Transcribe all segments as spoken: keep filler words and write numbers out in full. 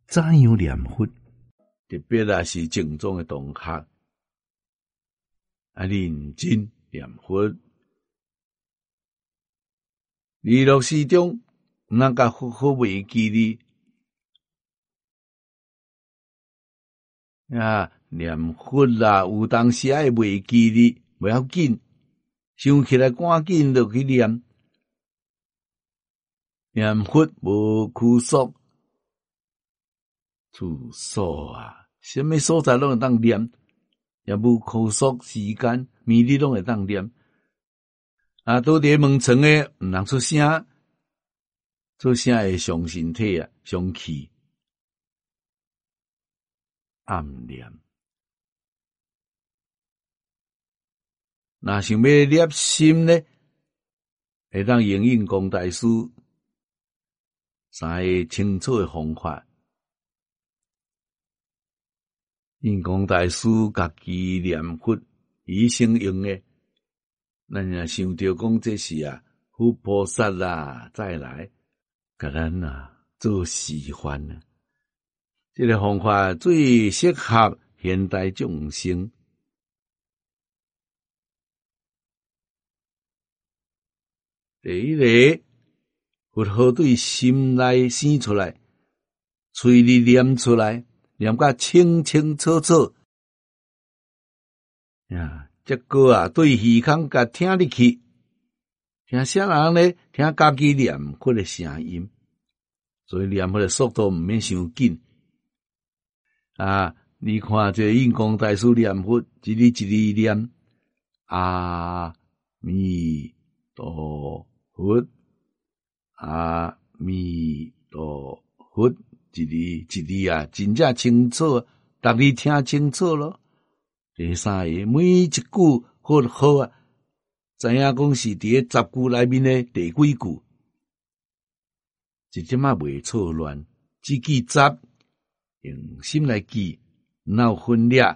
怎样念佛？特别啊是正宗的同学，啊认真念佛。娱乐时中，毋通甲佛好袂记哩。啊，念佛啦，有当时爱袂记哩，袂要紧，想起来赶紧就去念。念佛无拘束，住所啊，什么所在拢会当念，也无拘束时间，每日拢会当念。啊，倒伫门床诶，毋通出声，出声会伤身体啊，伤气。暗念，若想要摄心呢，会当应用公大师三个清楚的方法。印光大师家己念佛，以生用的，咱若想着讲这是啊，佛菩萨啦，再来，甲咱啊做示范啊。这个方法最适合现代众生。第一个，佛号对心内生出来，嘴里念出来，念甲清清楚楚。呀，这个啊，对耳孔甲听入去，听啥人呢？听家己念佛的声音，所以念佛的速度毋免伤紧。啊，你看这印光大师念佛，一字一字念，阿弥陀佛，阿弥陀佛，一字一字啊，真正清楚，逐字听清楚咯。第三个，每一句佛号啊，知影讲是伫咧十句内面的第几句，一点仔袂错乱，只记十。用心来记，哪有分裂？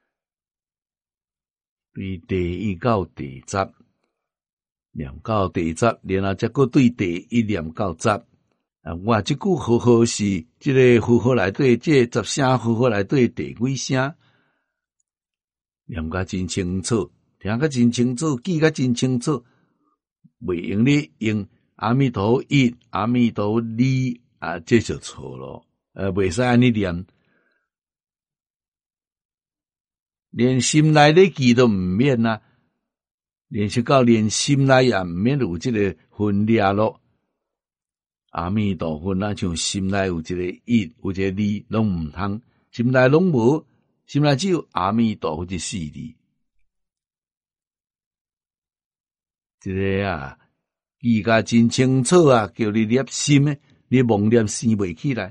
对第一到第十，念到第十，然后再个对第一念到十。啊，我这句佛号是这个佛号内底，这十声佛号内底第几声？念甲真清楚，听甲真清楚，记甲真清楚，袂用你用阿弥陀一、阿弥陀二啊，这就错咯。呃，袂使安尼念，连心内咧记都毋免啊，连习到连心内也毋免有这个分裂咯。阿弥陀佛啊，像心内有一个一，有一个二，拢毋通，心内拢无，心内只有阿弥陀佛这四字。这个啊，记甲真清楚啊，叫你念心诶，你妄念生袂起来。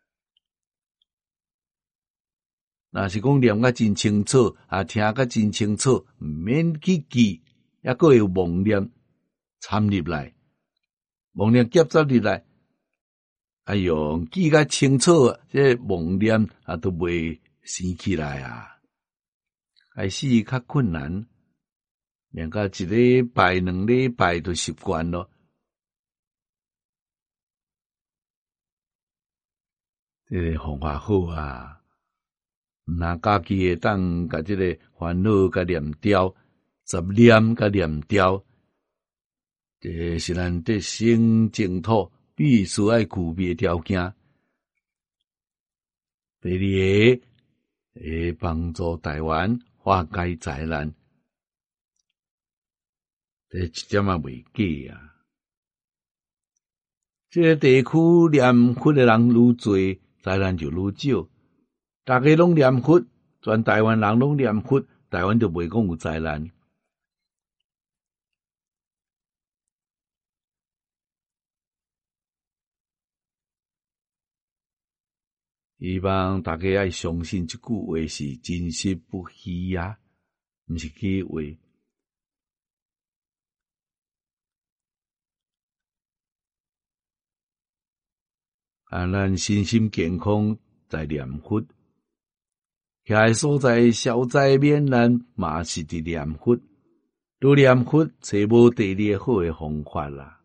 若是讲念甲真清楚，啊听甲真清楚，毋免去记，抑个有妄念掺入来，妄念夹杂入来，哎哟，记甲清楚，这妄念啊都袂生起来啊，开始较困难，念到一礼拜、两礼拜就习惯咯。这个方法好啊。那家己会当甲这个烦恼甲念掉，十念甲念掉，这是咱得生净土必须爱具备条件。第二个，会帮助台湾化解灾难，这一点仔袂假啊！这个地区念佛的人愈多，灾难就愈少。大家拢念佛，全台湾人拢念佛，台湾就袂讲有灾难。希望大家爱相信这句话是真实不虚啊，毋是假话。啊，咱身心健康在念佛。遐所在消灾免难，嘛是伫念佛。拄念佛，找无第二好诶方法啦。